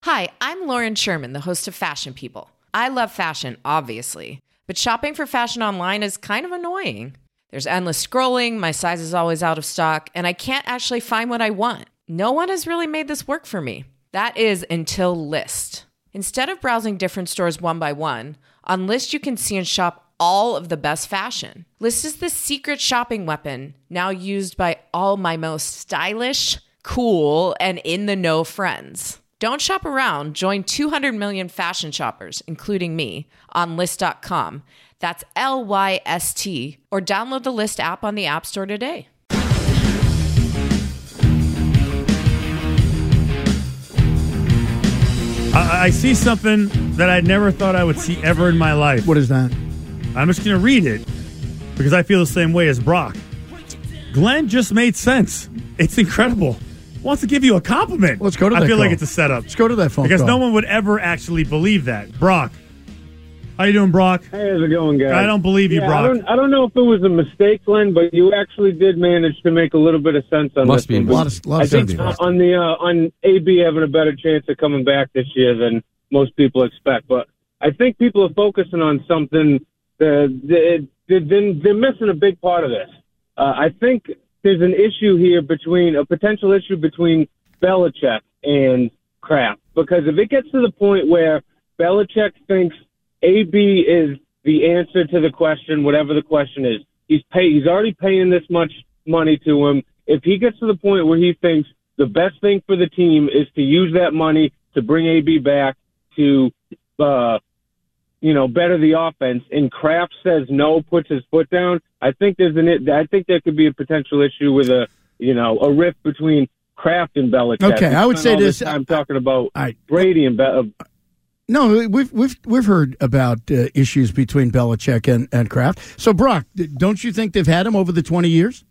Hi, I'm Lauren Sherman, the host of Fashion People. I love fashion, obviously, but shopping for fashion online is kind of annoying. There's endless scrolling, my size is always out of stock, and I can't actually find what I want. No one has really made this work for me. That is until Lyst. Instead of browsing different stores one by one, on Lyst you can see and shop all of the best fashion. Lyst is the secret shopping weapon, now used by all my most stylish, cool, and in-the-know friends. Don't shop around. Join 200 million fashion shoppers, including me, on Lyst.com. That's Lyst, or download the Lyst app on the App Store today. I see something that I never thought I would see ever in my life. What is that? I'm just going to read it because I feel the same way as Brock. Glenn just made sense. It's incredible. Wants to give you a compliment. Let's go to that I feel call. like it's a setup. Let's go to that phone because call. no one would ever actually believe that. Brock. How you doing, Brock? Hey, how's it going, guys? I don't believe you, Brock. I don't know if it was a mistake, Glenn, but you actually did manage to make a little bit of sense on Must this be one. a lot of I think sense. on AB having a better chance of coming back this year than most people expect. But I think people are focusing on something that they're missing a big part of this. I think there's an issue here a potential issue between Belichick and Kraft, because if it gets to the point where Belichick thinks AB is the answer to the question, whatever the question is, he's already paying this much money to him. If he gets to the point where he thinks the best thing for the team is to use that money to bring AB back to, better the offense, and Kraft says no, puts his foot down, I think there could be a potential issue with a rift between Kraft and Belichick. Okay, I would say this. I'm talking about Brady and No, we've heard about issues between Belichick and Kraft. So, Brock, don't you think they've had him over the 20 years?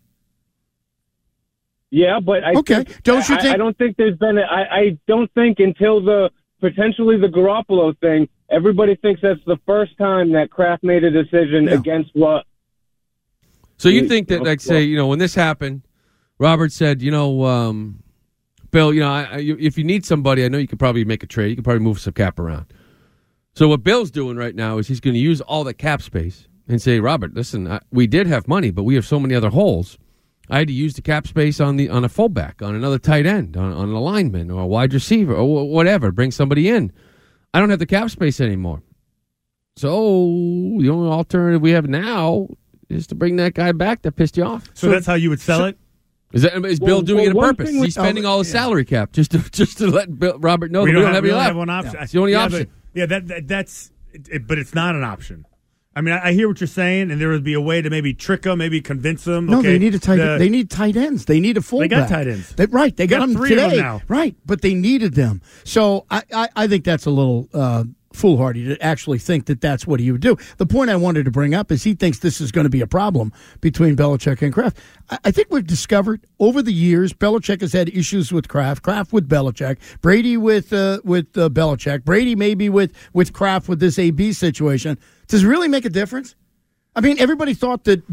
Yeah, but I don't think there's been. I don't think until potentially the Garoppolo thing, everybody thinks that's the first time that Kraft made a decision against what. So you think that, when this happened, Robert said, Bill, if you need somebody, I know you could probably make a trade. You could probably move some cap around. So what Bill's doing right now is he's going to use all the cap space and say, Robert, listen, we did have money, but we have so many other holes. I had to use the cap space on a fullback, on another tight end, on an lineman, or a wide receiver, or whatever. Bring somebody in. I don't have the cap space anymore. So the only alternative we have now is to bring that guy back that pissed you off. So that's how you would sell it? Is Bill doing it on purpose? He's spending all his salary cap just to let Robert know that we don't have any left. One option. It's the only option. That's it, but it's not an option. I mean, I hear what you're saying, and there would be a way to maybe trick them, maybe convince them. No, okay, they need they need tight ends. They need a fullback. They got tight ends. They got them three today. of them now. Right, but they needed them. So I think that's a little foolhardy to actually think that that's what he would do. The point I wanted to bring up is he thinks this is going to be a problem between Belichick and Kraft. I think we've discovered over the years Belichick has had issues with Kraft with Belichick, Brady with Belichick, Brady maybe with Kraft with this AB situation. Does it really make a difference? I mean, everybody thought that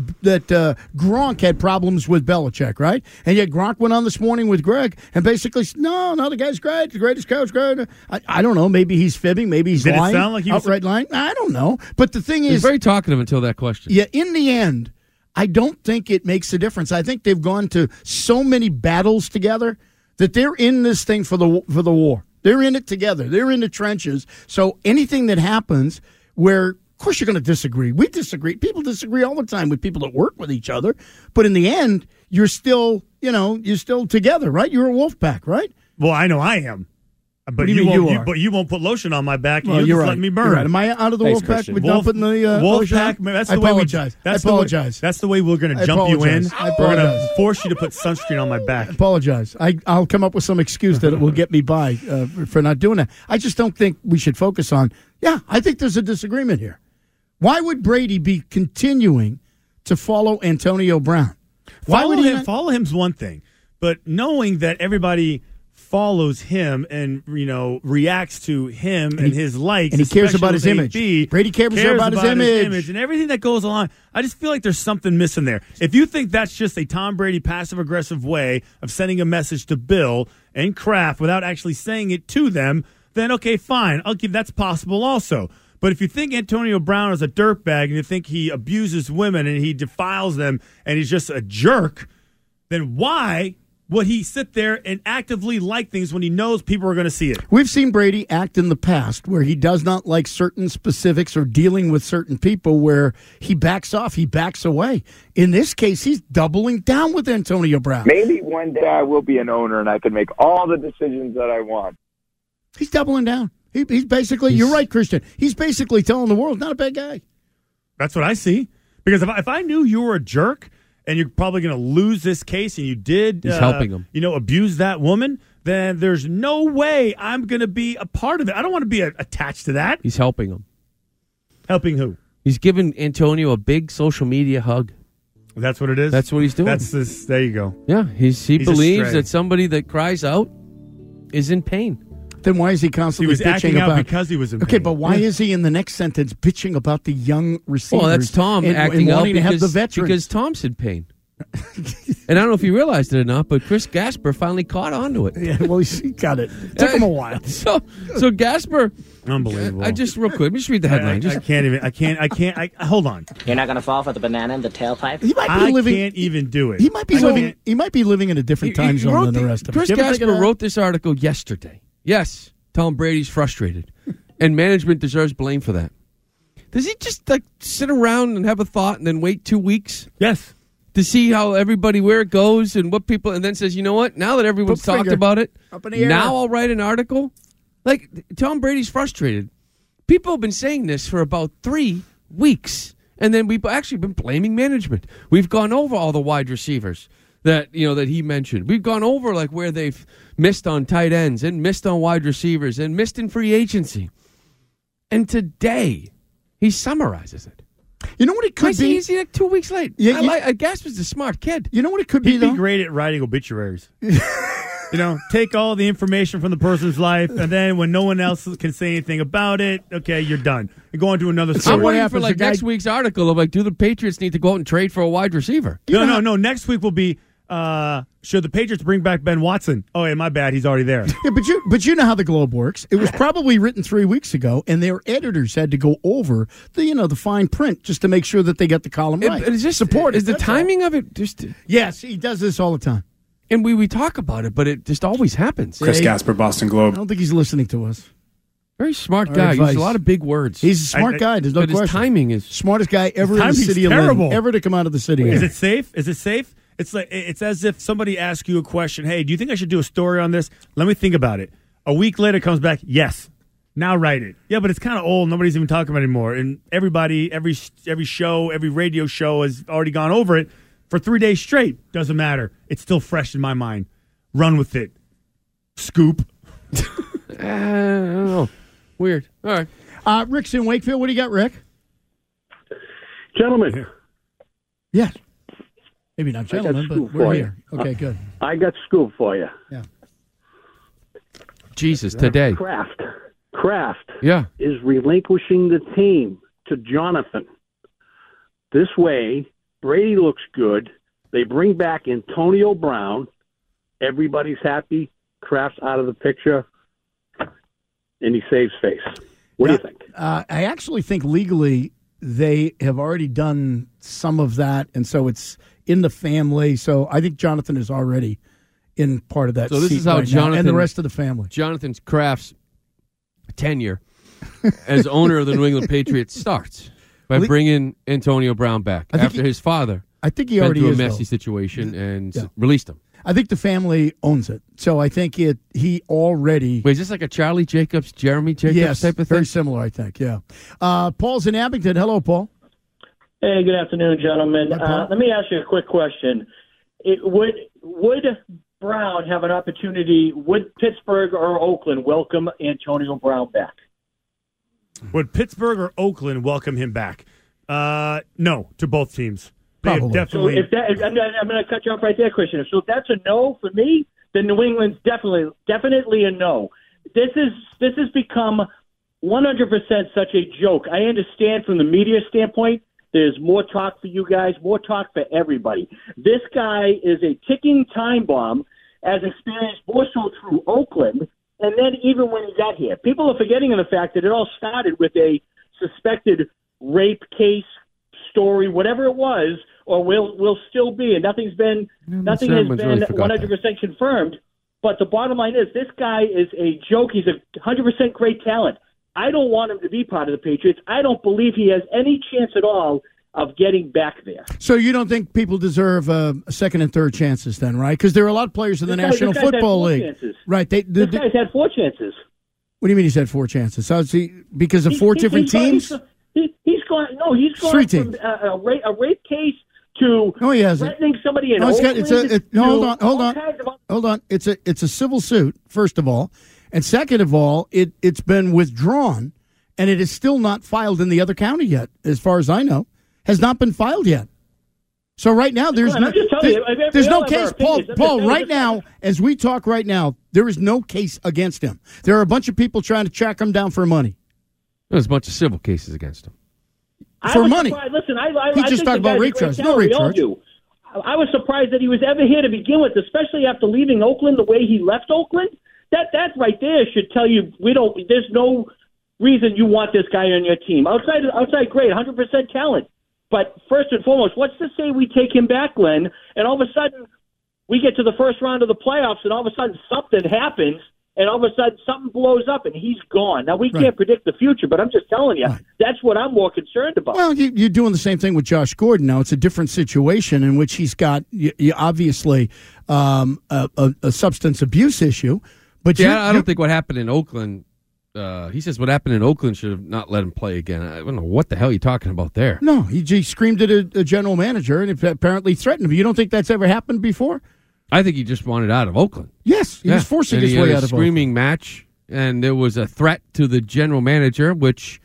Gronk had problems with Belichick, right? And yet Gronk went on this morning with Greg and basically said, no, the guy's great, the greatest coach, great. I don't know. Maybe he's fibbing. Maybe he's lying. Did it sound like he was outright lying? I don't know. But the thing is, he's very talkative until that question. Yeah, in the end, I don't think it makes a difference. I think they've gone to so many battles together that they're in this thing for the war. They're in it together. They're in the trenches. So anything that happens where, of course, you're going to disagree. We disagree. People disagree all the time with people that work with each other. But in the end, you're still together, right? You're a wolf pack, right? Well, I know I am. But you won't put lotion on my back. Well, you're just let me burn. You're right. Am I out of the wolf pack with dumping the wolf lotion? pack? I apologize. I apologize. That's the way we're going to jump you in. I apologize. We're going to force you to put sunscreen on my back. I apologize. I'll come up with some excuse that will get me by for not doing that. I just don't think we should focus on, I think there's a disagreement here. Why would Brady be continuing to follow Antonio Brown? Follow him's one thing, but knowing that everybody follows him and reacts to him and his likes, and he cares about his image. Brady cares about his image and everything that goes along. I just feel like there's something missing there. If you think that's just a Tom Brady passive aggressive way of sending a message to Bill and Kraft without actually saying it to them, then okay, fine. I'll give that's possible also. But if you think Antonio Brown is a dirtbag and you think he abuses women and he defiles them and he's just a jerk, then why would he sit there and actively like things when he knows people are going to see it? We've seen Brady act in the past where he does not like certain specifics or dealing with certain people where he backs off, he backs away. In this case, he's doubling down with Antonio Brown. Maybe one day I will be an owner and I can make all the decisions that I want. He's doubling down. He's basically, you're right, Christian. He's basically telling the world, not a bad guy. That's what I see. Because if I knew you were a jerk and you're probably going to lose this case and you did He's helping him. Abuse that woman, then there's no way I'm going to be a part of it. I don't want to be attached to that. He's helping him. Helping who? He's giving Antonio a big social media hug. That's what it is? That's what he's doing. That's this. There you go. Yeah, he believes astray. that somebody that cries out is in pain. Then why is he constantly He was bitching acting out about? because he was in Okay, pain. but why is he in the next sentence bitching about the young receivers? Well, that's Tom and acting out wanting to have the veterans? because Tom's in pain. And I don't know if you realized it or not, but Chris Gasper finally caught on to it. Yeah, well, he got it. Took him a while. So Gasper, Unbelievable. I just real quick, let me just read the headline. I can't. Hold on. You're not going to fall for the banana in the tailpipe? He might be I living. can't even do it. He might be I living. can't. He might be living in a different time He zone wrote than the rest of us. Chris You ever think of Gasper that? wrote this article yesterday. Yes, Tom Brady's frustrated, and management deserves blame for that. Does he just sit around and have a thought and then wait 2 weeks? Yes. To see how everybody, where it goes and what people, and then says, you know what? Now that everyone's Put talked finger about it, up in the air. now I'll write an article. Tom Brady's frustrated. People have been saying this for about 3 weeks, and then we've actually been blaming management. We've gone over all the wide receivers that he mentioned. We've gone over where they've missed on tight ends and missed on wide receivers and missed in free agency. And today, he summarizes it. You know what it could be? He's 2 weeks late. Yeah, Gasper's a smart kid. You know what it could be, He'd be though? great at writing obituaries. Take all the information from the person's life, and then when no one else can say anything about it, okay, you're done. You go on to another I'm story. what waiting for happens, the guy- next week's article of do the Patriots need to go out and trade for a wide receiver? No. Next week will be should the Patriots bring back Ben Watson? Oh, yeah, my bad. He's already there. Yeah, but you know how the Globe works. It was probably written 3 weeks ago, and their editors had to go over the fine print just to make sure that they got the column right. Is the That's timing of it just? all. Yes, he does this all the time. And we talk about it, but it just always happens. Chris Gasper, Boston I Globe. don't think he's listening to us. Very smart Our guy. advice. Uses a lot of big words. He's a smart guy. There's no but question. his timing is. Smartest guy ever in the timing's city of terrible. Lynn, ever to come out of the city. Is it safe? Is it safe? It's as if somebody asks you a question. Hey, do you think I should do a story on this? Let me think about it. A week later, it comes back. Yes. Now write it. Yeah, but it's kind of old. Nobody's even talking about it anymore. And everybody, every show, every radio show has already gone over it for 3 days straight. Doesn't matter. It's still fresh in my mind. Run with it. Scoop. I don't know. Weird. All right. Rick's in Wakefield. What do you got, Rick? Gentlemen, Yes. Maybe not gentlemen, but scoop we're for here. Okay, good. I got scoop for you. Yeah. Jesus, today. Kraft Yeah. is relinquishing the team to Jonathan. This way, Brady looks good. They bring back Antonio Brown. Everybody's happy. Kraft's out of the picture, and he saves face. What do you think? I actually think legally they have already done some of that, and so it's in the family. So I think Jonathan is already in part of that. So this seat is how right now, Jonathan and the rest of the family. Jonathan Kraft's tenure as owner of the New England Patriots starts by bringing Antonio Brown back after his father I think he went already through a is. messy Though. situation and released him. I think the family owns it. So I think he already. Wait, is this like a Charlie Jacobs, Jeremy Jacobs Yes, type of thing? very similar, I think. Yeah. Paul's in Abington. Hello, Paul. Hey, good afternoon, gentlemen. Let me ask you a quick question. Would Brown have an opportunity? Would Pittsburgh or Oakland welcome Antonio Brown back? Would Pittsburgh or Oakland welcome him back? No, to both teams. Probably. Definitely. So I'm going to cut you off right there, Christian. So if that's a no for me, then New England's definitely a no. This has become 100% such a joke. I understand from the media standpoint, there's more talk for you guys, more talk for everybody. This guy is a ticking time bomb, as experienced more so through Oakland And then even when he got here, people are forgetting the fact that it all started with a suspected rape case story, whatever it was, or will still be, and nothing has been really 100% confirmed. But the bottom line is, this guy is a joke. He's a 100% great talent. I don't want him to be part of the Patriots. I don't believe he has any chance at all of getting back there. So you don't think people deserve second and third chances then, right? Because there are a lot of players in the National Football League. Chances. Right. This guy's had 4 chances. What do you mean he's had 4 chances? So is he, because of 4 different teams? He's gone 3 teams. From a rape case to he hasn't. threatening somebody in Oakland. Hold on. It's a civil suit, first of all. And second of all, it's been withdrawn, and it is still not filed in the other county yet, as far as I know. Has not been filed yet. So right now, there's no case. Paul, right now, as we talk right now, there is no case against him. There are a bunch of people trying to track him down for money. There's a bunch of civil cases against him. For money. Listen, he just talked about rape charges. No rape charge. I was surprised that he was ever here to begin with, especially after leaving Oakland the way he left Oakland. That right there should tell you there's no reason you want this guy on your team. Outside great, 100% talent. But first and foremost, what's to say we take him back, Glenn, and all of a sudden we get to the first round of the playoffs, and all of a sudden something happens, and all of a sudden something blows up, and he's gone. Now, we can't predict the future, but I'm just telling you, that's what I'm more concerned about. Well, you're doing the same thing with Josh Gordon now. It's a different situation in which he's got obviously a substance abuse issue. But I don't think what happened in Oakland, he says what happened in Oakland should have not let him play again. I don't know what the hell you're talking about there. No, he screamed at a general manager and apparently threatened him. You don't think that's ever happened before? I think he just wanted out of Oakland. Yes, he was forcing his way out of Oakland. Screaming match, and there was a threat to the general manager, which,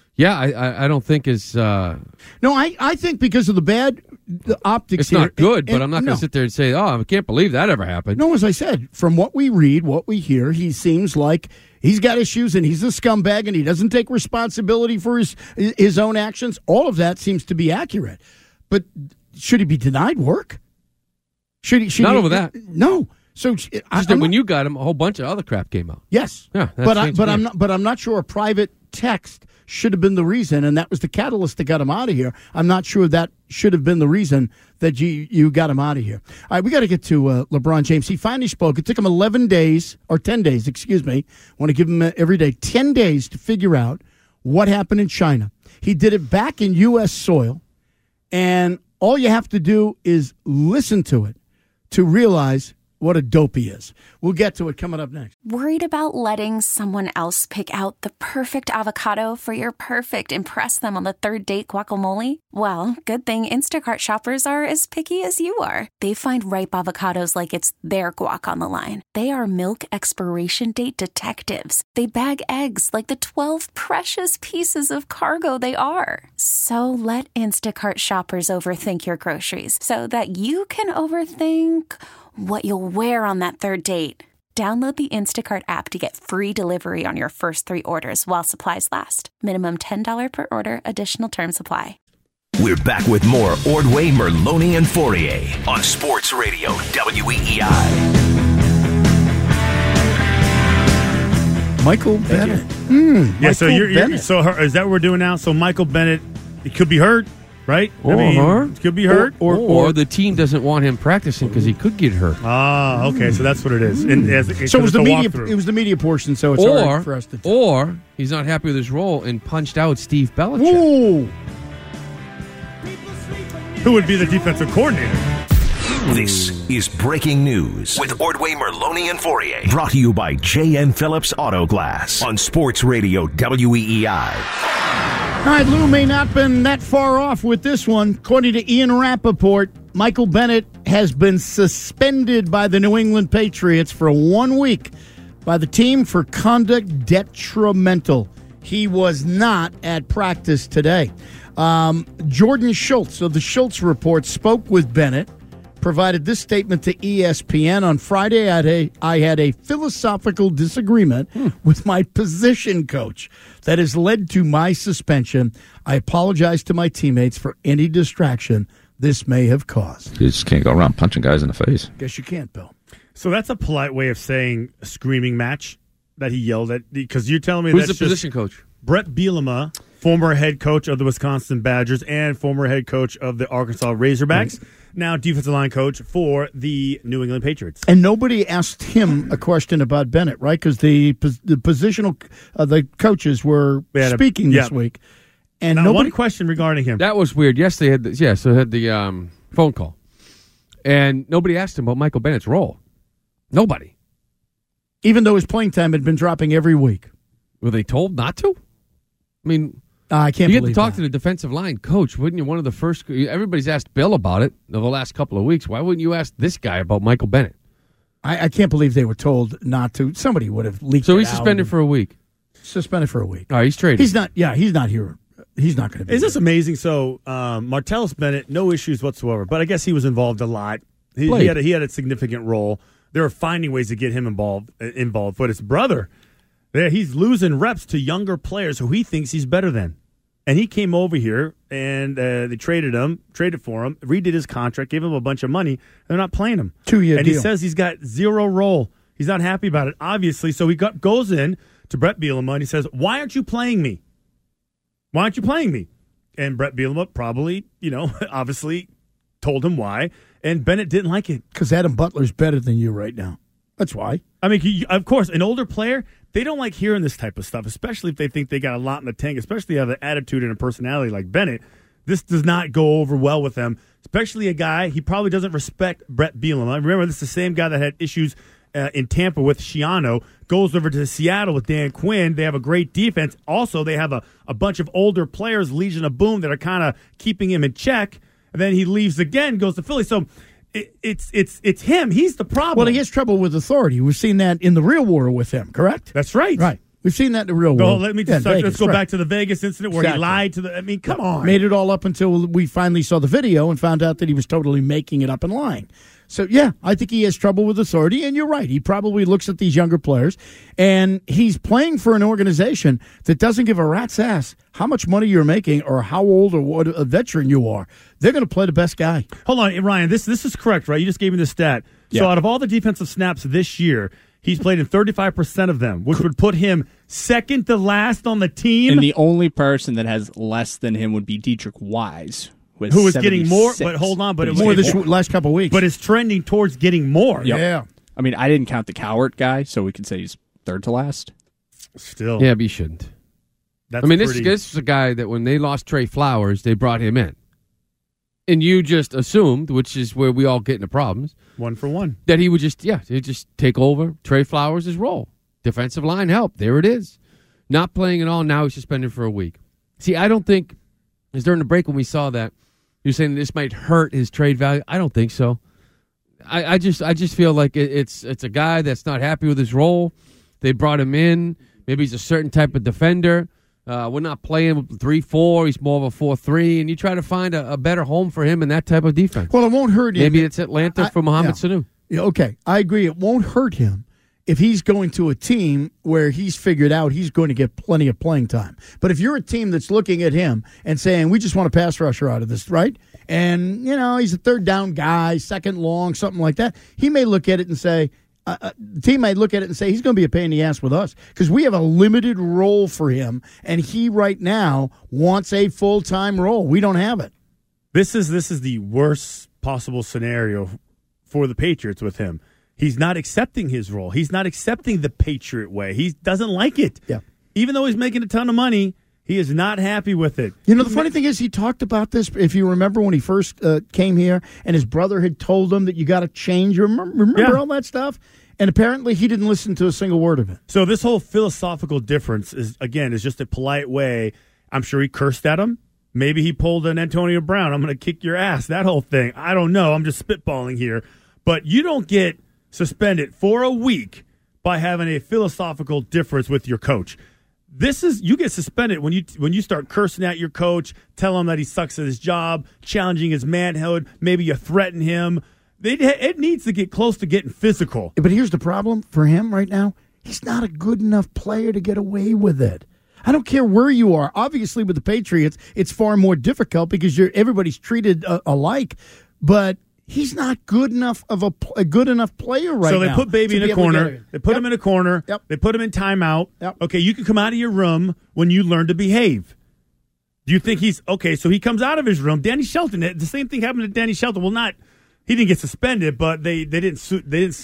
I don't think is... No, I think because of the optics it's here. It's not good, but I'm not going to sit there and say, I can't believe that ever happened. No, as I said, from what we read, what we hear, he seems like he's got issues and he's a scumbag and he doesn't take responsibility for his own actions. All of that seems to be accurate. But should he be denied work? Should not over that. No. So when you got him, a whole bunch of other crap came out. Yes. Yeah. I'm not sure a private text should have been the reason, and that was the catalyst that got him out of here. I'm not sure that should have been the reason that you got him out of here. All right, we got to get to LeBron James. He finally spoke. It took him 10 days, want to give him every day 10 days to figure out what happened in China. He did it back in U.S. soil, and all you have to do is listen to it to realize what a dope he is. We'll get to it coming up next. Worried about letting someone else pick out the perfect avocado for your perfect impress them on the third date guacamole? Well, good thing Instacart shoppers are as picky as you are. They find ripe avocados like it's their guac on the line. They are milk expiration date detectives. They bag eggs like the 12 precious pieces of cargo they are. So let Instacart shoppers overthink your groceries so that you can overthink what you'll wear on that third date. Download the Instacart app to get free delivery on your first 3 orders while supplies last. Minimum $10 per order. Additional terms apply. We're back with more Ordway, Merloni, and Fourier on Sports Radio WEEI. Michael Bennett. So is that what we're doing now? So Michael Bennett, he could be hurt. Right? Could be hurt. Or the team doesn't want him practicing because he could get hurt. Ah, okay. So that's what it is. And so it was the media. It was the media portion. So it's hard for us to tell. Or he's not happy with his role and punched out Steve Belichick. Ooh. Who would be the defensive coordinator? This is Breaking News with Ordway, Merloni, and Fourier. Brought to you by J.N. Phillips Auto Glass on Sports Radio WEEI. All right, Lou may not have been that far off with this one. According to Ian Rappaport, Michael Bennett has been suspended by the New England Patriots for 1 week by the team for conduct detrimental. He was not at practice today. Jordan Schultz of the Schultz Report spoke with Bennett, provided this statement to ESPN. On Friday, I had a philosophical disagreement with my position coach that has led to my suspension. I apologize to my teammates for any distraction this may have caused. You just can't go around punching guys in the face. Guess you can't, Bill. So that's a polite way of saying a screaming match. that he yelled at? Because you're telling me Who's that's the position coach? Brett Bielema, former head coach of the Wisconsin Badgers and former head coach of the Arkansas Razorbacks, now defensive line coach for the New England Patriots. And nobody asked him a question about Bennett, right? Because the positional the coaches were speaking this week, and now, nobody one question regarding him. That was weird. Yes, they had so they had the phone call, and nobody asked him about Michael Bennett's role. Nobody, even though his playing time had been dropping every week. Were they told not to? I mean, I can't. You get to talk to the defensive line coach, wouldn't you? One of the first. Everybody's asked Bill about it over the last couple of weeks. Why wouldn't you ask this guy about Michael Bennett? I can't believe they were told not to. Somebody would have leaked. So he's suspended for a week. Suspended for a week. All right, he's traded. He's not. Yeah, he's not here. He's not going to be. Is this amazing? So Martellus Bennett, no issues whatsoever, but I guess he was involved a lot. He had a significant role. They were finding ways to get him involved. But his brother, he's losing reps to younger players who he thinks he's better than. And he came over here, and they traded for him, redid his contract, gave him a bunch of money. They're not playing him. 2-year and deal. He says he's got zero role. He's not happy about it, obviously. So he goes in to Brett Bielema, and he says, why aren't you playing me? Why aren't you playing me? And Brett Bielema probably, obviously told him why. And Bennett didn't like it. Because Adam Butler's better than you right now. That's why. I mean, of course, an older player, they don't like hearing this type of stuff, especially if they think they got a lot in the tank, especially have an attitude and a personality like Bennett. This does not go over well with them, especially a guy, he probably doesn't respect Brett Bielema. Remember, this is the same guy that had issues in Tampa with Schiano, goes over to Seattle with Dan Quinn. They have a great defense. Also, they have a bunch of older players, Legion of Boom, that are kind of keeping him in check. And then he leaves again, goes to Philly. So it's him. He's the problem. Well, he has trouble with authority. We've seen that in the real war with him, correct? That's right. Right. We've seen that in the real Well, world. let me just let's go back to the Vegas incident where he lied to the. I mean, come on. Made it all up until we finally saw the video and found out that he was totally making it up and lying. So, yeah, I think he has trouble with authority, and you're right. He probably looks at these younger players, and he's playing for an organization that doesn't give a rat's ass how much money you're making or how old or what a veteran you are. They're going to play the best guy. Hold on, Ryan, this is correct, right? You just gave me the stat. Yeah. So out of all the defensive snaps this year, he's played in 35% of them, which would put him second to last on the team. And the only person that has less than him would be Dietrich Wise, who was getting more. But hold on, but it was more this last couple of weeks. But it's trending towards getting more. Yep. Yeah. I mean, I didn't count the Cowart guy, so we could say he's third to last. Still. Yeah, but you shouldn't. That's this is a guy that when they lost Trey Flowers, they brought him in. And you just assumed, which is where we all get into problems, 1 for 1, that he would just take over Trey Flowers' role. Defensive line help. There it is. Not playing at all. Now he's suspended for a week. See, I don't think, because during the break when we saw that, you're saying this might hurt his trade value. I don't think so. I just feel like it's a guy that's not happy with his role. They brought him in. Maybe he's a certain type of defender. We're not playing 3-4. He's more of a 4-3, and you try to find a better home for him in that type of defense. Well, it won't hurt him. Maybe it's Atlanta for Mohamed Sanu. Yeah, okay, I agree. It won't hurt him if he's going to a team where he's figured out he's going to get plenty of playing time. But if you're a team that's looking at him and saying, we just want a pass rusher out of this, right? And, he's a third down guy, second long, something like that, he may look at it and say, the team might look at it and say, he's going to be a pain in the ass with us because we have a limited role for him, and he right now wants a full-time role. We don't have it. This is the worst possible scenario for the Patriots with him. He's not accepting his role. He's not accepting the Patriot way. He doesn't like it. Yeah. Even though he's making a ton of money, he is not happy with it. The funny thing is he talked about this, if you remember when he first came here, and his brother had told him that you got to change. Remember all that stuff? And apparently he didn't listen to a single word of it. So this whole philosophical difference is just a polite way. I'm sure he cursed at him. Maybe he pulled an Antonio Brown. I'm going to kick your ass. That whole thing. I don't know. I'm just spitballing here. But you don't get suspended for a week by having a philosophical difference with your coach. You get suspended when you start cursing at your coach, tell him that he sucks at his job, challenging his manhood, maybe you threaten him. It needs to get close to getting physical. But here's the problem for him right now. He's not a good enough player to get away with it. I don't care where you are. Obviously, with the Patriots, it's far more difficult because everybody's treated alike. But he's not good enough of a good enough player right now. So they put Baby in a corner. They put him in a corner. Yep. They put him in timeout. Yep. Okay, you can come out of your room when you learn to behave. Do you think he's okay? So he comes out of his room. Danny Shelton. The same thing happened to Danny Shelton. Well, he didn't get suspended, but they didn't suit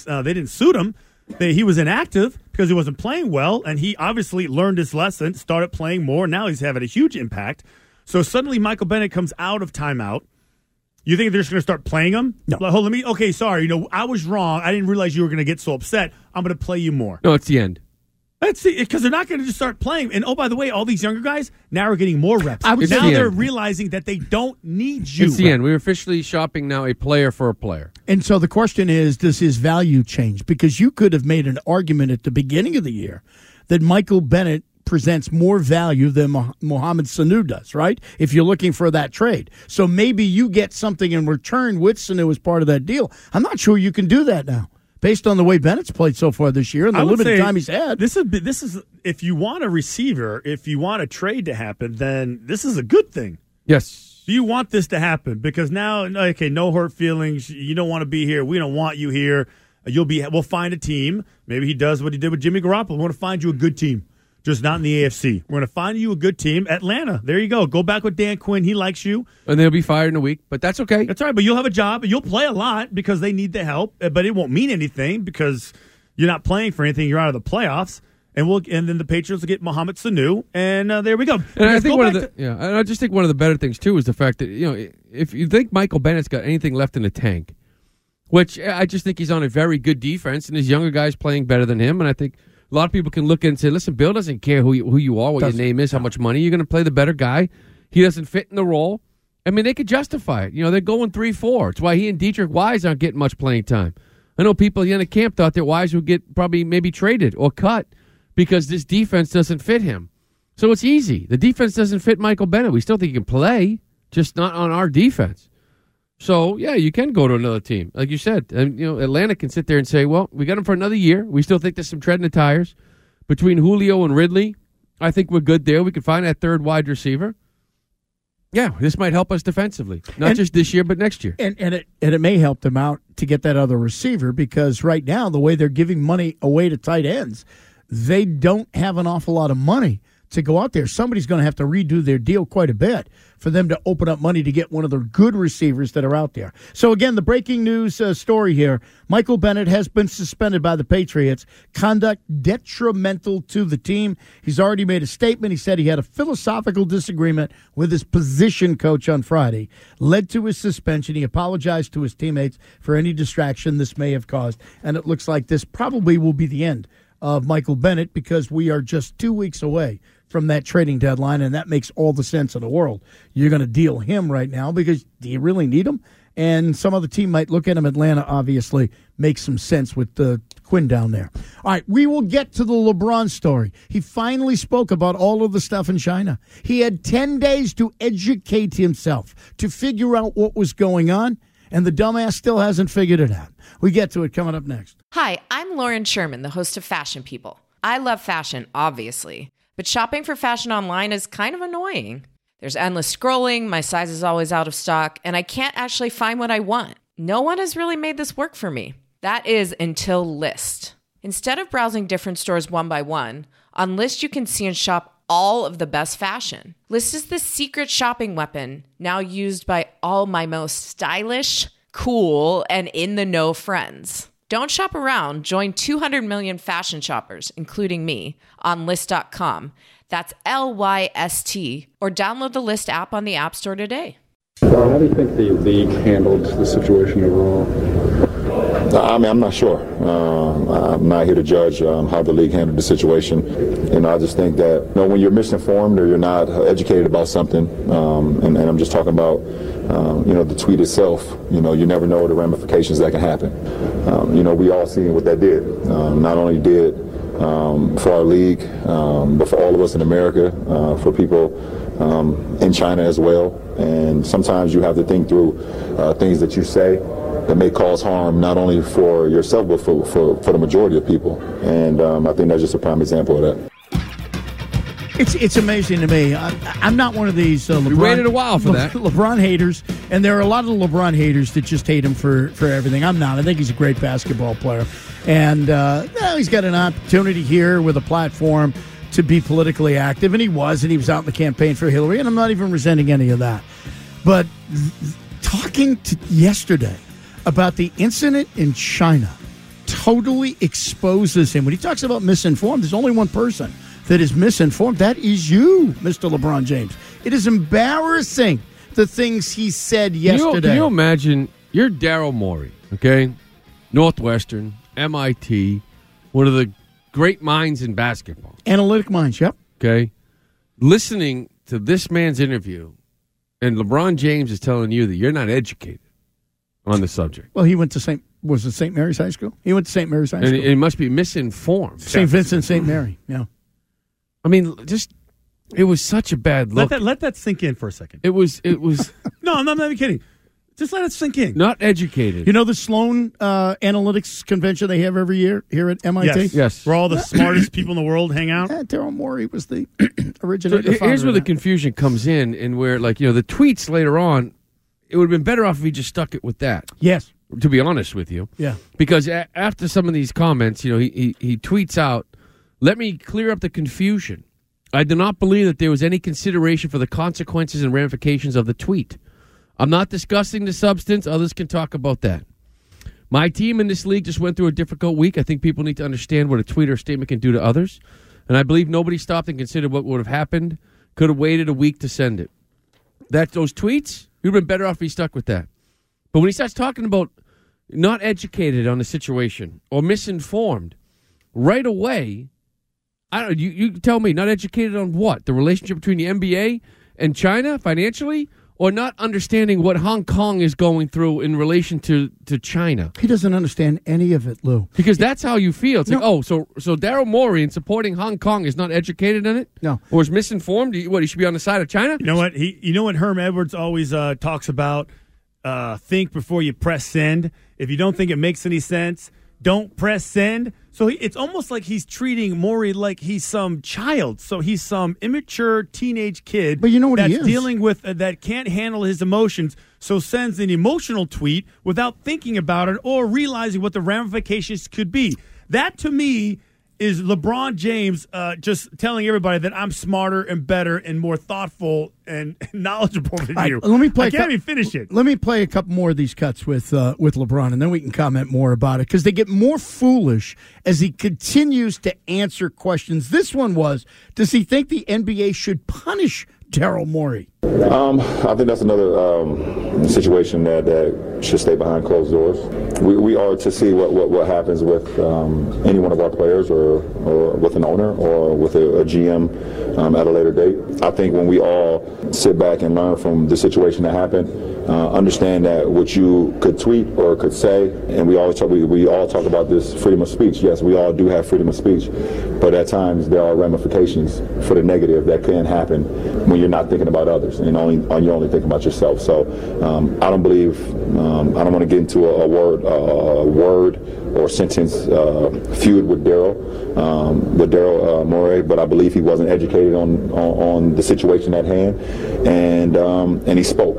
him. He was inactive because he wasn't playing well, and he obviously learned his lesson, started playing more. Now he's having a huge impact. So suddenly Michael Bennett comes out of timeout. You think they're just going to start playing him? No. Like, okay, sorry. I was wrong. I didn't realize you were going to get so upset. I'm going to play you more. No, it's the end. That's because they're not going to just start playing. And, oh, by the way, all these younger guys now are getting more reps. Now they're realizing that they don't need you. It's the end. We're officially shopping now a player for a player. And so the question is, does his value change? Because you could have made an argument at the beginning of the year that Michael Bennett presents more value than Mohamed Sanu does, right? If you're looking for that trade. So maybe you get something in return with Sanu as part of that deal. I'm not sure you can do that now, based on the way Bennett's played so far this year and the limited time he's had. This is if you want a receiver, if you want a trade to happen, then this is a good thing. Yes. Do you want this to happen? Because now, okay, no hurt feelings. You don't want to be here. We don't want you here. We'll find a team. Maybe he does what he did with Jimmy Garoppolo. We want to find you a good team. Just not in the AFC. We're going to find you a good team. Atlanta, there you go. Go back with Dan Quinn. He likes you. And they'll be fired in a week, but that's okay. That's all right, but you'll have a job. You'll play a lot because they need the help, but it won't mean anything because you're not playing for anything. You're out of the playoffs. And then the Patriots will get Mohamed Sanu, and there we go. And I think and I just think one of the better things too is the fact that if you think Michael Bennett's got anything left in the tank, which I just think he's on a very good defense, and his younger guys playing better than him, and I think a lot of people can look and say, listen, Bill doesn't care who you are, what your name is, how much money. You're going to play the better guy. He doesn't fit in the role. I mean, they could justify it. They're going 3-4. It's why he and Dietrich Wise aren't getting much playing time. I know people at the end of camp thought that Wise would get probably maybe traded or cut because this defense doesn't fit him. So it's easy. The defense doesn't fit Michael Bennett. We still think he can play, just not on our defense. So, yeah, you can go to another team. Like you said, and Atlanta can sit there and say, well, we got him for another year. We still think there's some tread in the tires. Between Julio and Ridley, I think we're good there. We can find that third wide receiver. Yeah, this might help us defensively. Not just this year, but next year. And it may help them out to get that other receiver because right now, the way they're giving money away to tight ends, they don't have an awful lot of money to go out there. Somebody's going to have to redo their deal quite a bit for them to open up money to get one of the good receivers that are out there. So, again, the breaking news story here, Michael Bennett has been suspended by the Patriots. Conduct detrimental to the team. He's already made a statement. He said he had a philosophical disagreement with his position coach on Friday. Led to his suspension. He apologized to his teammates for any distraction this may have caused. And it looks like this probably will be the end of Michael Bennett because we are just 2 weeks away from that trading deadline, and that makes all the sense in the world. You're going to deal him right now because do you really need him? And some other team might look at him. Atlanta obviously makes some sense with Quinn down there. All right, we will get to the LeBron story. He finally spoke about all of the stuff in China. He had 10 days to educate himself, to figure out what was going on, and the dumbass still hasn't figured it out. We get to it coming up next. Hi, I'm Lauren Sherman, the host of Fashion People. I love fashion, obviously, but shopping for fashion online is kind of annoying. There's endless scrolling, my size is always out of stock, and I can't actually find what I want. No one has really made this work for me. That is until Lyst. Instead of browsing different stores one by one, on Lyst you can see and shop all of the best fashion. Lyst is the secret shopping weapon now used by all my most stylish, cool, and in-the-know friends. Don't shop around. Join 200 million fashion shoppers, including me, on Lyst.com. That's LYST. Or download the Lyst app on the App Store today. How do you think the league handled the situation overall? I mean, I'm not sure. I'm not here to judge how the league handled the situation. I just think that when you're misinformed or you're not educated about something, and I'm just talking about, the tweet itself, you never know the ramifications that can happen. We all seen what that did. Not only did for our league, but for all of us in America, for people in China as well. And sometimes you have to think through things that you say that may cause harm not only for yourself but for the majority of people. And I think that's just a prime example of that. It's amazing to me. I'm not one of these we waited a while for that. LeBron haters. And there are a lot of LeBron haters that just hate him for everything. I'm not. I think he's a great basketball player. And he's got an opportunity here with a platform to be politically active. And he was out in the campaign for Hillary. And I'm not even resenting any of that. But talking to yesterday about the incident in China totally exposes him. When he talks about misinformed, there's only one person that is misinformed. That is you, Mr. LeBron James. It is embarrassing, the things he said yesterday. Can you imagine, you're Daryl Morey, okay? Northwestern, MIT, one of the great minds in basketball. Analytic minds, yep. Okay? Listening to this man's interview, and LeBron James is telling you that you're not educated on the subject. Well, he went to St. Mary's High School? He went to St. Mary's High School. And he must be misinformed. St. Vincent, St. Mary, yeah. I mean, it was such a bad look. Let that sink in for a second. It was. No, I'm not even kidding. Just let it sink in. Not educated. You know the Sloan Analytics Convention they have every year here at MIT? Yes. Where all the smartest people in the world hang out? Daryl Morey was the originator. So here's where the confusion comes in, and where, the tweets later on, it would have been better off if he just stuck it with that. Yes. To be honest with you. Yeah. Because after some of these comments, he tweets out, "Let me clear up the confusion. I do not believe that there was any consideration for the consequences and ramifications of the tweet. I'm not discussing the substance. Others can talk about that. My team in this league just went through a difficult week. I think people need to understand what a tweet or statement can do to others. And I believe nobody stopped and considered what would have happened. Could have waited a week to send it." Those tweets, he would have been better off if he stuck with that. But when he starts talking about not educated on the situation or misinformed, right away, I don't. You tell me, not educated on what? The relationship between the NBA and China financially, or not understanding what Hong Kong is going through in relation to China? He doesn't understand any of it, Lou. Because that's how you feel. It's so Daryl Morey in supporting Hong Kong is not educated in it? No. Or is misinformed? He should be on the side of China? You know what? You know what Herm Edwards always talks about? Think before you press send. If you don't think it makes any sense, don't press send. So it's almost like he's treating Morey like he's some child. So he's some immature teenage kid. But you know what that's he is? Dealing with that can't handle his emotions. So sends an emotional tweet without thinking about it or realizing what the ramifications could be. That to me is LeBron James just telling everybody that I'm smarter and better and more thoughtful and knowledgeable than you. I can't even finish it. Let me play a couple more of these cuts with LeBron, and then we can comment more about it, because they get more foolish as he continues to answer questions. This one was, does he think the NBA should punish Daryl Morey? I think that's another situation that should stay behind closed doors. We are to see what happens with any one of our players or with an owner or with a GM at a later date. I think when we all sit back and learn from the situation that happened, understand that what you could tweet or could say, and we all talk about this freedom of speech. Yes, we all do have freedom of speech, but at times there are ramifications for the negative that can happen when you're not thinking about others and you're only thinking about yourself. So I don't believe I don't want to get into a word or sentence feud with Daryl Morey, but I believe he wasn't educated on the situation at hand, and he spoke.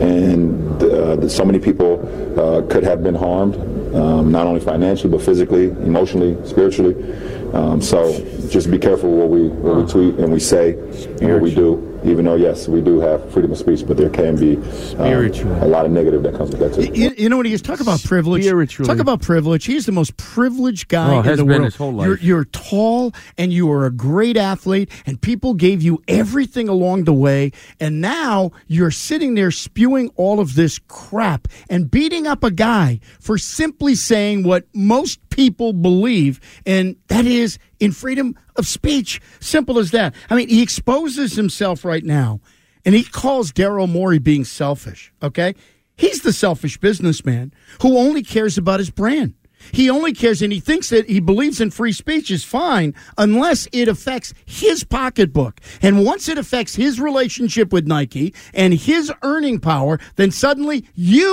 And so many people could have been harmed, not only financially, but physically, emotionally, spiritually. So just be careful what we tweet and we say and what we do. Even though, yes, we do have freedom of speech, but there can be a lot of negative that comes with that, too. You know what he is? Talk about privilege. Talk about privilege. He's the most privileged guy in the world. His whole life. You're tall, and you are a great athlete, and people gave you everything along the way, and now you're sitting there spewing all of this crap and beating up a guy for simply saying what most people believe, and that is in freedom of speech. Simple as that. I mean, he exposes himself right now, and he calls Daryl Morey being selfish, okay? He's the selfish businessman who only cares about his brand. He only cares, and he thinks that he believes in free speech is fine unless it affects his pocketbook. And once it affects his relationship with Nike and his earning power, then suddenly you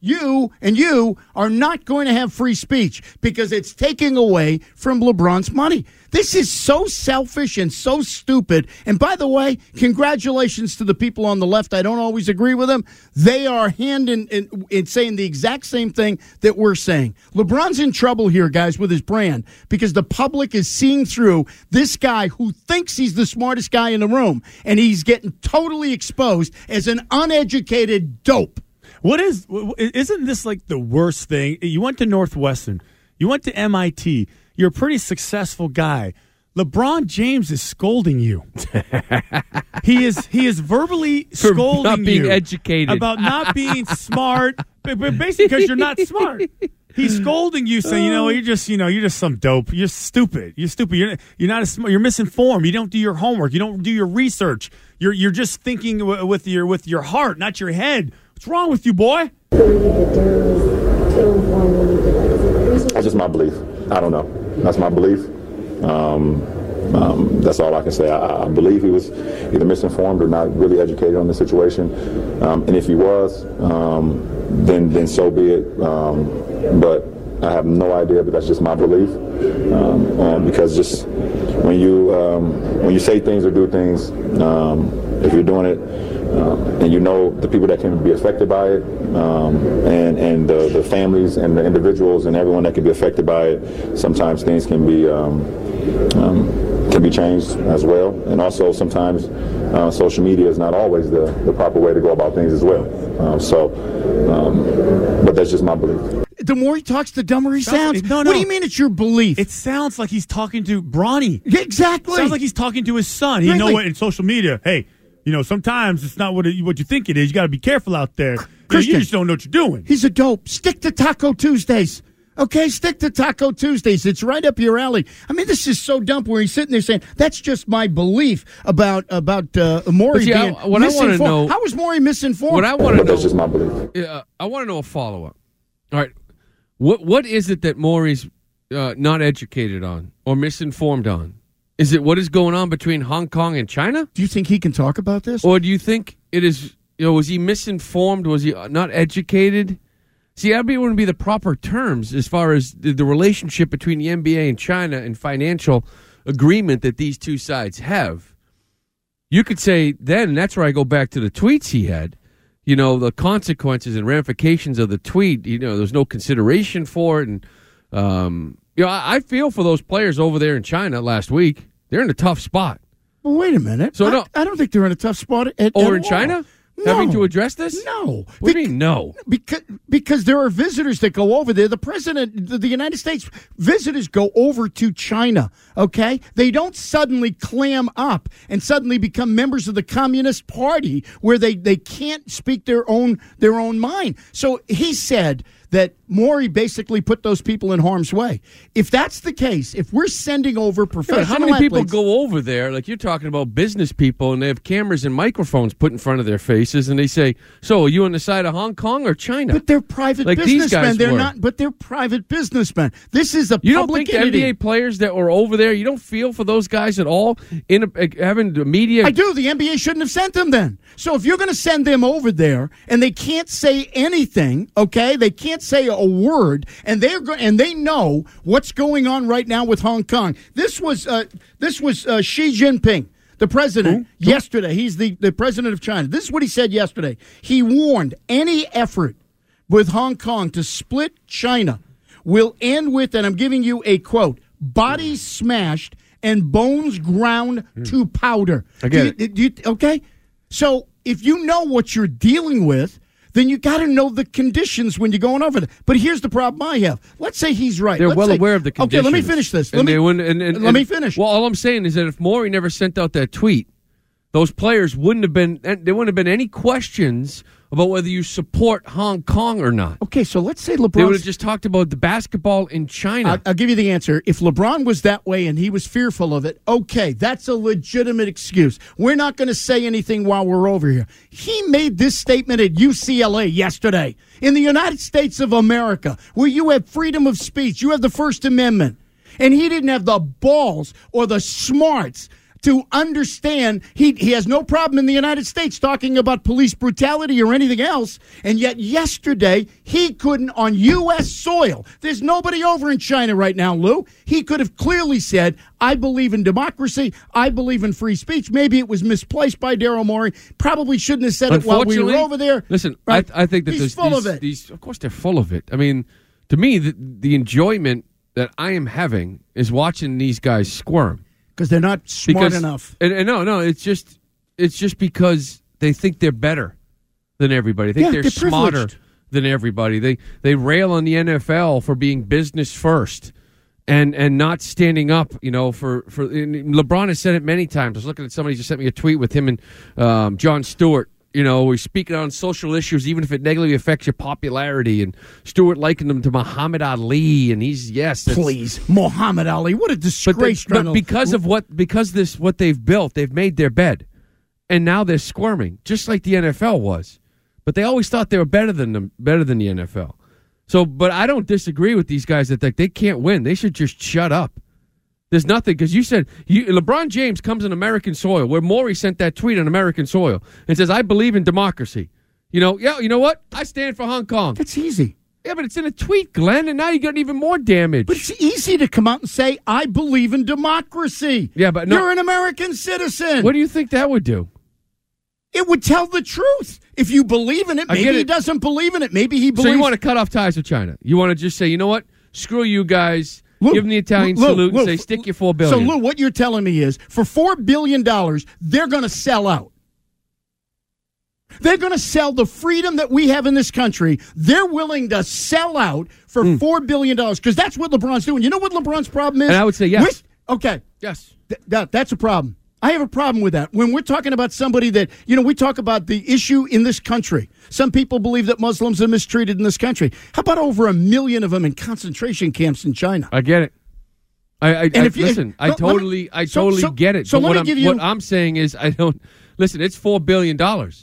you are not going to have free speech because it's taking away from LeBron's money. This is so selfish and so stupid. And by the way, congratulations to the people on the left. I don't always agree with them. They are hand in saying the exact same thing that we're saying. LeBron's in trouble here, guys, with his brand because the public is seeing through this guy who thinks he's the smartest guy in the room, and he's getting totally exposed as an uneducated dope. Isn't this like the worst thing? You went to Northwestern. You went to MIT. You're a pretty successful guy. LeBron James is scolding you. He is verbally scolding you. Not being educated. About not being smart, but basically because you're not smart. He's scolding you, saying, you're just some dope. You're stupid. You're stupid. You're not as smart. You're misinformed. You don't do your homework. You don't do your research. You're just thinking with your heart, not your head. What's wrong with you, boy? That's just my belief. I don't know. That's my belief. That's all I can say. I believe he was either misinformed or not really educated on the situation. And if he was, then so be it. But I have no idea, but that's just my belief. Because just when you say things or do things, if you're doing it, and you know the people that can be affected by it, and the families and the individuals and everyone that can be affected by it, sometimes things can be changed as well. And also sometimes social media is not always the proper way to go about things as well. But that's just my belief. The more he talks, the dumber he sounds. No. What do you mean it's your belief? It sounds like he's talking to Bronny. Yeah, exactly. It sounds like he's talking to his son. Really? You know what? In social media, hey, sometimes it's not what you think it is. You got to be careful out there. Christian, you just don't know what you're doing. He's a dope. Stick to Taco Tuesdays. Okay, stick to Taco Tuesdays. It's right up your alley. I mean, this is so dumb where he's sitting there saying, that's just my belief about Morey being misinformed. How was Morey misinformed? What I want to know, that's just my belief. I want to know a follow-up. All right, what is it that Morey's not educated on or misinformed on? Is it what is going on between Hong Kong and China? Do you think he can talk about this? Or do you think it is, was he misinformed? Was he not educated? See, that wouldn't be the proper terms as far as the relationship between the NBA and China and financial agreement that these two sides have. You could say then, and that's where I go back to the tweets he had, the consequences and ramifications of the tweet, there's no consideration for it. And, I feel for those players over there in China last week. They're in a tough spot. Well, wait a minute. So I don't think they're in a tough spot at in all. China? No. Having to address this? No. What do you mean, no? Because there are visitors that go over there. The president, the United States visitors go over to China, okay? They don't suddenly clam up and suddenly become members of the Communist Party where they can't speak their own mind. So he said that Morey basically put those people in harm's way. If that's the case, if we're sending over professional how many athletes, people go over there, like you're talking about business people, and they have cameras and microphones put in front of their faces, and they say, so are you on the side of Hong Kong or China? But they're private businessmen. They're not, but they're private businessmen. This is a you public don't think entity. the NBA players that were over there, you don't feel for those guys at all having the media? I do. The NBA shouldn't have sent them then. So if you're going to send them over there and they can't say anything, okay, they can't say a word, and they know what's going on right now with Hong Kong. This was Xi Jinping, the president, yesterday. He's the president of China. This is what he said yesterday. He warned any effort with Hong Kong to split China will end with, and I'm giving you a quote, bodies smashed and bones ground to powder. I get it. Okay? So if you know what you're dealing with, then you got to know the conditions when you're going over there. But here's the problem I have. Let's say he's right. They're aware of the conditions. Okay, let me finish this. Let me finish. Well, all I'm saying is that if Morey never sent out that tweet, those players there wouldn't have been any questions about whether you support Hong Kong or not. Okay, so let's say LeBron. They would have just talked about the basketball in China. I'll give you the answer. If LeBron was that way and he was fearful of it, okay, that's a legitimate excuse. We're not going to say anything while we're over here. He made this statement at UCLA yesterday in the United States of America, where you have freedom of speech, you have the First Amendment, and he didn't have the balls or the smarts to understand he has no problem in the United States talking about police brutality or anything else, and yet yesterday he couldn't on U.S. soil. There's nobody over in China right now, Lou. He could have clearly said, I believe in democracy. I believe in free speech. Maybe it was misplaced by Daryl Morey. Probably shouldn't have said it while we were over there. Listen, right? I think that he's full of it. Of course, they're full of it. I mean, to me, the enjoyment that I am having is watching these guys squirm because they're not smart enough. And no, it's just because they think they're better than everybody. They think they're smarter than everybody. They rail on the NFL for being business first. And not standing up, for LeBron has said it many times. I was looking at somebody just sent me a tweet with him and Jon Stewart. He's speaking on social issues, even if it negatively affects your popularity. And Stewart likened him to Muhammad Ali, and please, Muhammad Ali, what a disgrace! But because what they've built, they've made their bed, and now they're squirming, just like the NFL was. But they always thought they were better than the NFL. So, but I don't disagree with these guys that they can't win. They should just shut up. There's nothing, because you said LeBron James comes on American soil, where Morey sent that tweet on American soil and says, I believe in democracy. You know what? I stand for Hong Kong. That's easy. Yeah, but it's in a tweet, Glenn, and now you're getting even more damage. But it's easy to come out and say, I believe in democracy. Yeah, but no, you're an American citizen. What do you think that would do? It would tell the truth. If you believe in it, maybe he doesn't believe in it. Maybe he believes. So you want to cut off ties with China? You want to just say, you know what? Screw you guys. Give them the Italian salute and say, stick your $4 billion. So, Lou, what you're telling me is, for $4 billion, they're going to sell out. They're going to sell the freedom that we have in this country. They're willing to sell out for $4 billion, because that's what LeBron's doing. You know what LeBron's problem is? And I would say yes. Okay. Yes. That's a problem. I have a problem with that. When we're talking about somebody that, we talk about the issue in this country. Some people believe that Muslims are mistreated in this country. How about over 1 million of them in concentration camps in China? I get it. I totally get it. So but let me give you. What I'm saying is, listen, it's $4 billion.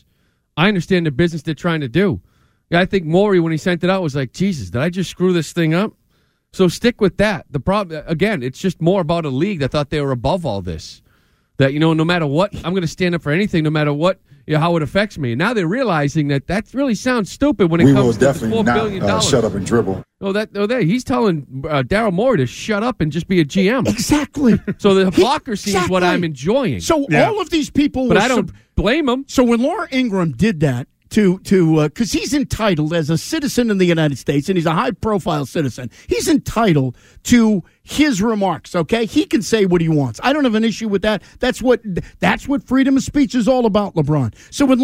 I understand the business they're trying to do. Yeah, I think Morey, when he sent it out, was like, Jesus, did I just screw this thing up? So stick with that. The problem, again, it's just more about a league that thought they were above all this. That, no matter what, I'm going to stand up for anything, no matter what, how it affects me. And now they're realizing that really sounds stupid when it comes to $4 billion. Shut up and dribble. He's telling Daryl Morey to shut up and just be a GM. Exactly. So the hypocrisy is what I'm enjoying. So all of these people, but I don't blame them. So when Laura Ingraham did that, because he's entitled as a citizen in the United States, and he's a high-profile citizen, he's entitled to his remarks, okay? He can say what he wants. I don't have an issue with that. That's what freedom of speech is all about, LeBron. So when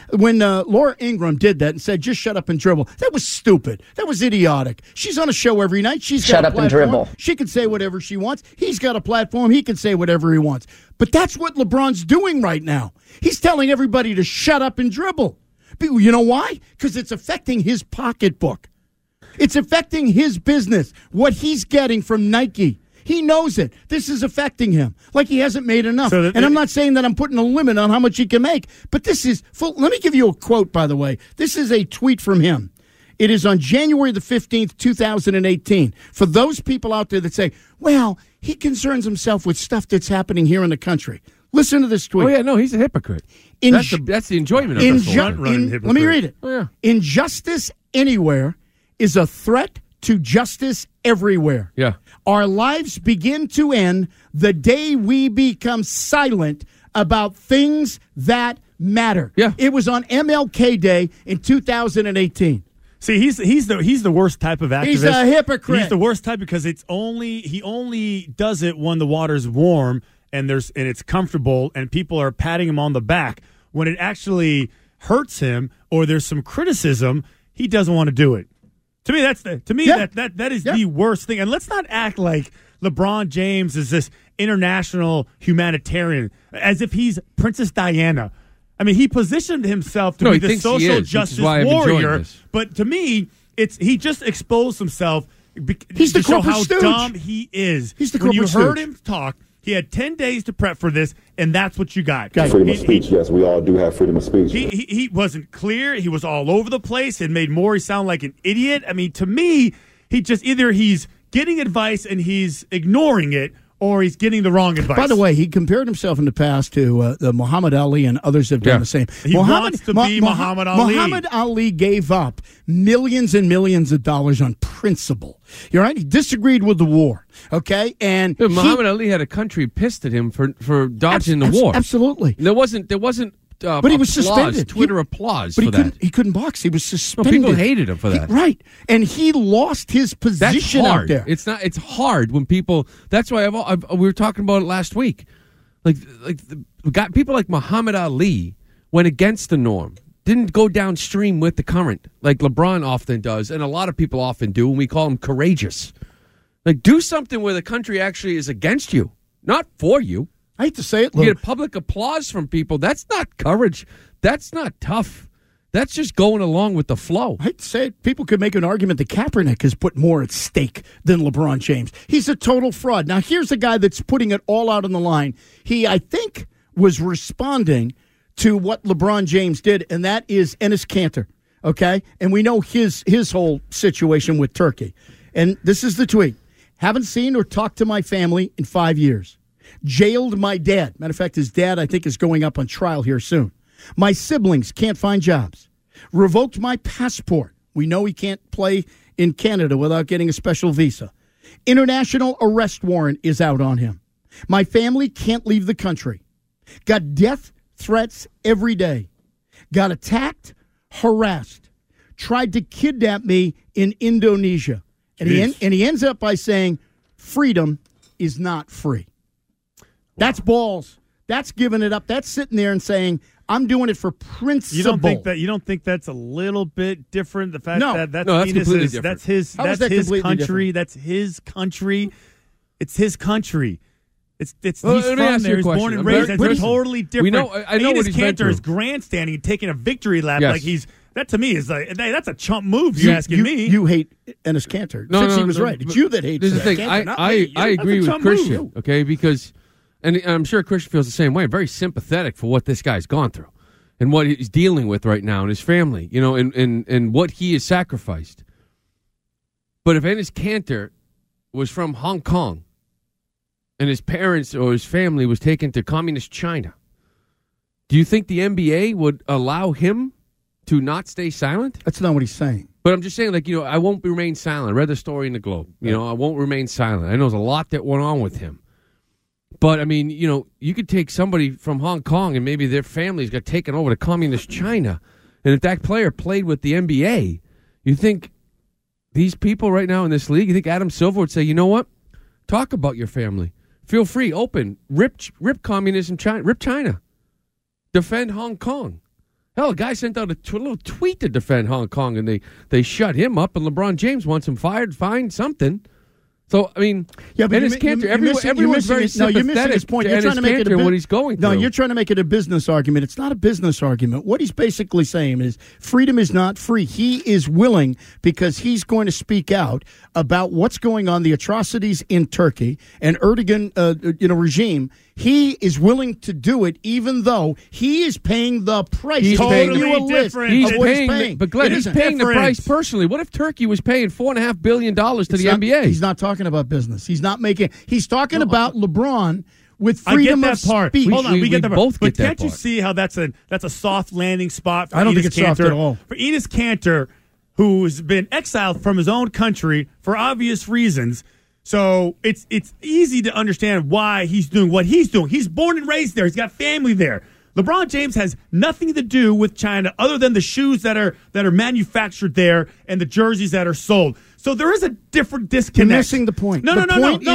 Laura Ingraham did that and said, just shut up and dribble, that was stupid. That was idiotic. She's on a show every night. She's got a platform. Shut up and dribble. She can say whatever she wants. He's got a platform. He can say whatever he wants. But that's what LeBron's doing right now. He's telling everybody to shut up and dribble. You know why? Because it's affecting his pocketbook. It's affecting his business, what he's getting from Nike. He knows it. This is affecting him like he hasn't made enough. And I'm not saying that I'm putting a limit on how much he can make, but this is full. Let me give you a quote, by the way. This is a tweet from him. It is on January the 15th, 2018. For those people out there that say, well, he concerns himself with stuff that's happening here in the country. Listen to this tweet. Oh, yeah, no, he's a hypocrite. That's the enjoyment of this. Let me read it. Oh, yeah. Injustice anywhere is a threat to justice everywhere. Yeah. Our lives begin to end the day we become silent about things that matter. Yeah. It was on MLK Day in 2018. See, he's the worst type of activist. He's a hypocrite. He's the worst type because he only does it when the water's warm and it's comfortable and people are patting him on the back. When it actually hurts him or there's some criticism, he doesn't want to do it. To me, that is the worst thing. And let's not act like LeBron James is this international humanitarian as if he's Princess Diana. I mean, he positioned himself to be the social justice warrior. But to me, he just exposed himself to show how dumb he is. He's the when you stooge. heard him talk, he had 10 days to prep for this, and that's what you got. Freedom of speech, yes. We all do have freedom of speech. He wasn't clear. He was all over the place and made Morey sound like an idiot. I mean, to me, he's getting advice and he's ignoring it, or he's getting the wrong advice. By the way, he compared himself in the past to the Muhammad Ali, and others have done the same. He wants to be Muhammad Ali. Muhammad Ali gave up millions and millions of dollars on principle. You're right. He disagreed with the war. Okay, and Muhammad Ali had a country pissed at him for dodging the war. Absolutely. There wasn't. But he was suspended. Twitter applause but for that. He couldn't box. He was suspended. People hated him for that. Right. And he lost his position That's hard. out there. It's hard when people. That's why we were talking about it last week. People like Muhammad Ali went against the norm. Didn't go downstream with the current like LeBron often does, and a lot of people often do, and we call him courageous. Like, do something where the country actually is against you, not for you. I hate to say it, you get public applause from people. That's not courage. That's not tough. That's just going along with the flow. I hate to say it. People could make an argument that Kaepernick has put more at stake than LeBron James. He's a total fraud. Now, here's a guy that's putting it all out on the line. He, I think, was responding to what LeBron James did, and that is Enes Kanter, okay? And we know his whole situation with Turkey. And this is the tweet. Haven't seen or talked to my family in 5 years. Jailed my dad. Matter of fact, his dad, I think, is going up on trial here soon. My siblings can't find jobs. Revoked my passport. We know he can't play in Canada without getting a special visa. International arrest warrant is out on him. My family can't leave the country. Got death threats every day. Got attacked, harassed. Tried to kidnap me in Indonesia. And he ends up by saying, freedom is not free. That's balls. That's giving it up. That's sitting there and saying, I'm doing it for principle. You don't think that's a little bit different? The fact that's completely different. That's his country. Different? That's his country. It's his country. He's from there. He's born and raised. It's totally different. I know what he's been through. Kanter is grandstanding and taking a victory lap like he's. That to me is like, hey, that's a chump move. You're asking me. You hate Enes Kanter. Since he was right. It's you that hates Enes Kanter. I agree with Christian, okay, because, and I'm sure Christian feels the same way. I'm very sympathetic for what this guy's gone through and what he's dealing with right now and his family, and what he has sacrificed. But if Enes Kanter was from Hong Kong and his parents or his family was taken to communist China, do you think the NBA would allow him to not stay silent? That's not what he's saying. But I'm just saying, I won't remain silent. I read the story in the Globe. I won't remain silent. I know there's a lot that went on with him. But, I mean, you could take somebody from Hong Kong and maybe their families got taken over to communist China. And if that player played with the NBA, you think these people right now in this league, you think Adam Silver would say, you know what? Talk about your family. Feel free, open, rip communism, rip China. Defend Hong Kong. Hell, a guy sent out a little tweet to defend Hong Kong, and they shut him up, and LeBron James wants him fired, fined, something. So, I mean, Enes Kanter, everyone's very sympathetic you're missing his point. You're trying to make it what he's going through. No, you're trying to make it a business argument. It's not a business argument. What he's basically saying is freedom is not free. He is willing, because he's going to speak out about what's going on, the atrocities in Turkey and Erdogan regime. He is willing to do it, even though he is paying the price. He's paying different. He's paying, but Glenn, he's paying the price personally. What if Turkey was paying $4.5 billion to the NBA? He's not talking about business. He's not making. He's talking about LeBron with freedom of speech. Hold on, we get that part. Both but get that can't you part. see how that's a soft landing spot for I don't Enes think it's Kanter, soft at all. For Enes Kanter, who's been exiled from his own country for obvious reasons. So it's easy to understand why he's doing what he's doing. He's born and raised there. He's got family there. LeBron James has nothing to do with China other than the shoes that are manufactured there and the jerseys that are sold. So there is a different disconnect. You're missing the point. No.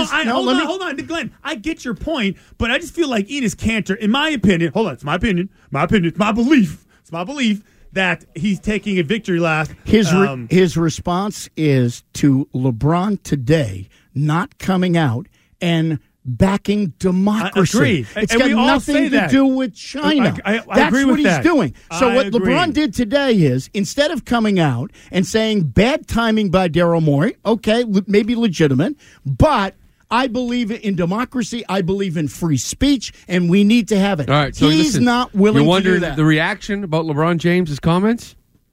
Hold on, Glenn. I get your point, but I just feel like Enes Kanter, in my opinion, it's my opinion, it's my belief that he's taking a victory lap. His response is to LeBron today not coming out and backing democracy. I agree. It's and got we all nothing say to that. do with China. I That's agree what with he's doing. So what agree. LeBron did today is, instead of coming out and saying bad timing by Daryl Morey, okay, maybe legitimate, but I believe in democracy. I believe in free speech, and we need to have it. All right, so he's not willing to do that. The reaction about LeBron James's comments?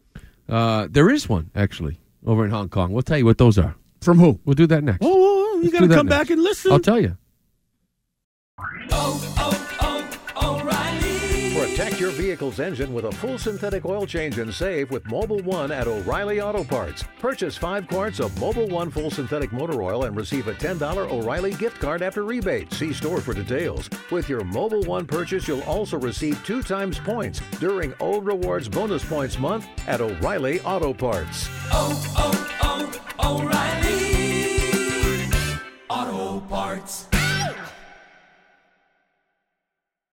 There is one, actually, over in Hong Kong. We'll tell you what those are. From who? We'll do that next. Oh, you got to come back and listen. I'll tell you. O'Reilly. Protect your vehicle's engine with a full synthetic oil change and save with Mobil 1 at O'Reilly Auto Parts. Purchase 5 quarts of Mobil 1 full synthetic motor oil and receive a $10 O'Reilly gift card after rebate. See store for details. With your Mobil 1 purchase, you'll also receive 2 times points during O Rewards Bonus Points Month at O'Reilly Auto Parts. O'Reilly Auto Parts.